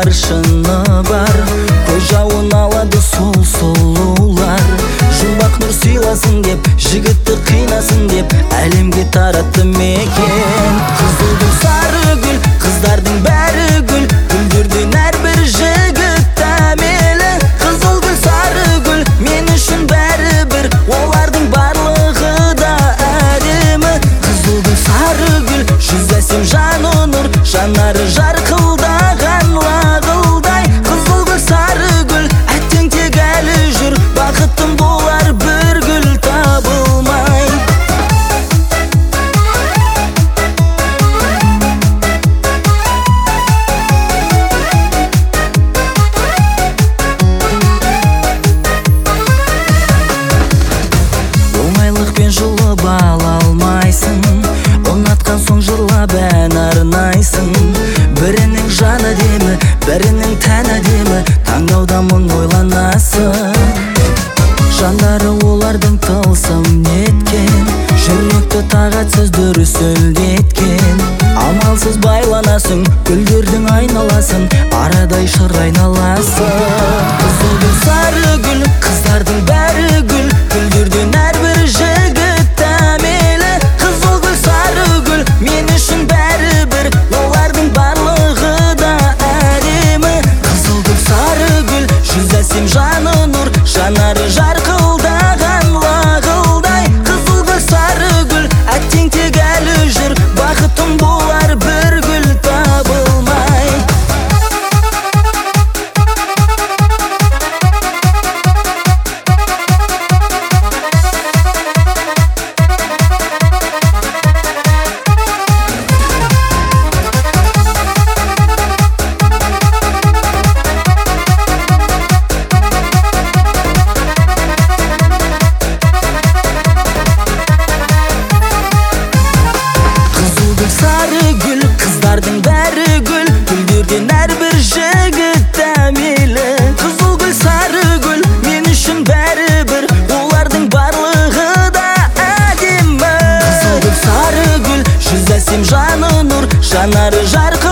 саршыны бар, көз жауын алады сол сұлулар. Жұмбақ нұр сыйласын деп, жігітті қинасын деп, әлемге таратты мекен. Қызыл гүл, сары гүл, қыздардың бәрі гүл, гүлдерден әрбір жігіт дәмелі. Қызыл гүл, сары гүл, мен үшін бәрі бір, олардың барлығы да әдемі. Қызыл гүл, сары гүл, жүз әсем жаны нұр, жанары жарқылдаған лағылдай. Қызыл гүл, сары гүл, әттең тек әлі жүр, бақыттым болар бір гүл табылмай. Оңайлықпен жұлып ала алмайсың, ұнатқан соң жырлап ән арнайсың. Бірінің жаны демі, бірінің тәні демі, таңдаудамын ойланасың. Жандары олардың тылсым неткен, жүректі тағатсыз дүрсілдеткен. Амалсыз байланасың, гүлдердің айналасын, арадай шыр айналасың. Қызыл гүл, сары гүл, қыздардың бәрі гүл, гүлдерден әрбір жігіт дәмелі. Қызыл гүл, сары гүл, мен үшін бәрі бір, олардың барлығы да әдемі. Қызыл гүл, сары гүл, жүз әсем жаны нұр, жанары жарқылдаған лағылдай. Қызыл гүл, сары гүл, әттең тек әлі жүр, бақытым болар бір гүл табылмай. Сары гүл, қыздардың бәрі гүл, гүлдерден әрбір жігіт дәмелі. Қызыл гүл, сары гүл, мен үшін бәрі бір, олардың барлығы да әдемі. Қызыл гүл, сары гүл, жүз әсем жаны нұр, жанары жарқылдаған